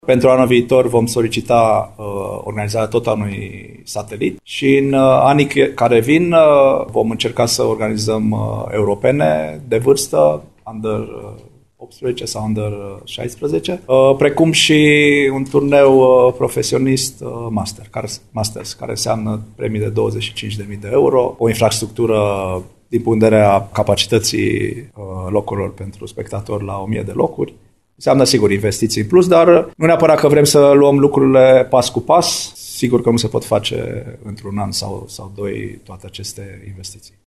Pentru anul viitor vom solicita organizarea tot a unui satelit și în anii care vin vom încerca să organizăm europene de vârstă, under 18 sau under 16, precum și un turneu profesionist Masters, care înseamnă premii de 25.000 de euro, o infrastructură din punct de vedere a capacității locurilor pentru spectatori la 1000 de locuri. Înseamnă, sigur, investiții în plus, dar nu neapărat că vrem să luăm lucrurile pas cu pas. Sigur că nu se pot face într-un an sau doi toate aceste investiții.